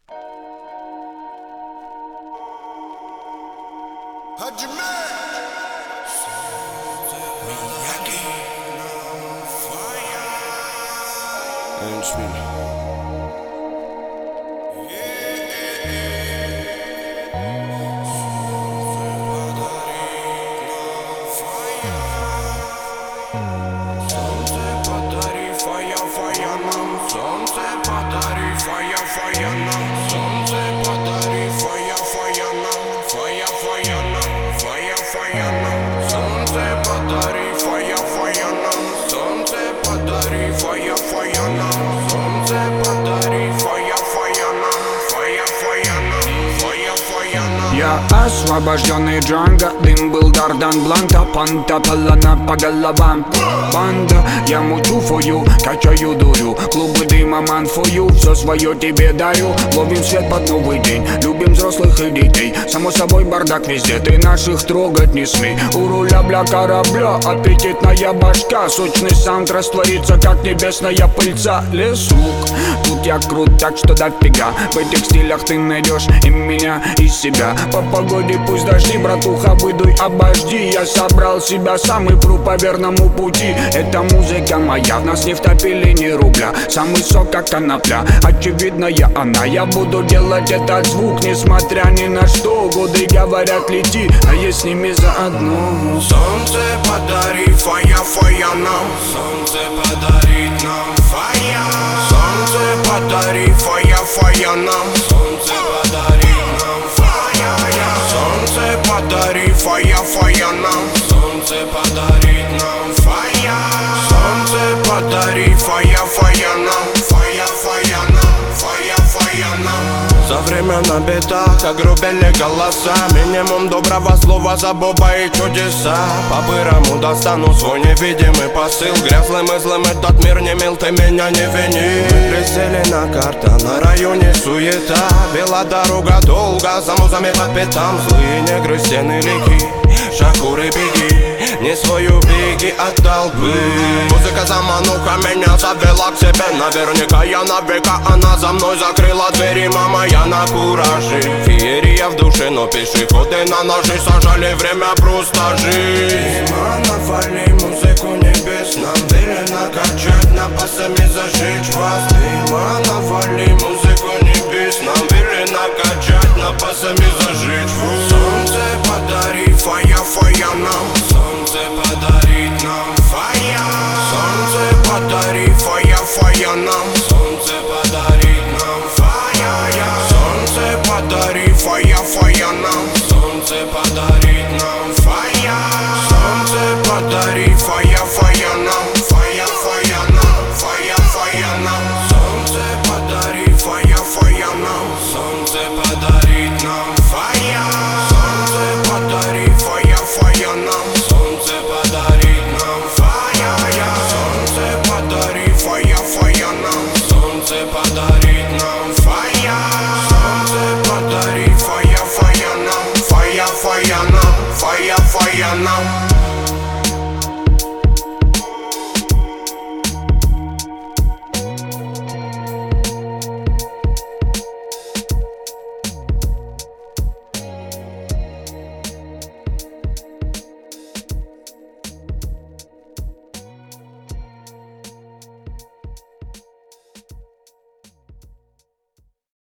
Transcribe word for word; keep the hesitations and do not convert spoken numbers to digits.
Я освобожденный Джанго, дым был Дардан Бланта, панта палана по головам. Банда, я мучу фою, качаю дурю, клубы дыма ман фою, все свое тебе дарю. Ловим свет под новый день, любим взрослых и детей. Само собой бардак везде, ты наших трогать не смей. У руля бля корабля, аппетитная башка, сочный саунд растворится, как небесная пыльца. Лесук, тут я крут, так что дофига. В этих стилях ты найдешь и меня, и себя. По погоде пусть дожди, братуха, выдуй, обожди. Я собрал себя сам и пру по верному пути. Эта музыка моя, в нас не втопили ни рубля. Самый сок, как конопля, очевидная она. Я буду делать этот звук, несмотря ни на что. Годы говорят, лети, а я с ними заодно. Солнце подари, фая, фая нам. Солнце подарит нам фая. Солнце подари, фая, фая нам. Солнце подарит нам фая. Солнце подари, фая, фая нам. Солнце подарит нам фая. Солнце подари, фая, фая нам. Фая, фая нам, фая, фая нам. За время на битах огрубели голоса. Минимум доброго слова за Боба и чудеса. По-бырому достану свой невидимый посыл. Грязлым и злым этот мир не мил, ты меня не вини. Мы присели на карта, на районе суета. Вела дорога долго, за музами по пятам. Злые негры, стены реки, шакуры беги, не свою беги от толпы. Музыка замануха меня завела к себе. Наверняка я на века, она за мной закрыла двери. Мама, я на кураже, феерия в душе, но пешеходы на ножи сажали, время просто жить. Навали музыку небес, нам велено качать, напасами зажечь вас. Дыма, навали музыку небес, нам велено качать, напасами зажечь вас. Солнце подари, фая, фая нам. Солнце подарит нам фая. Солнце подари, фая, фая нам.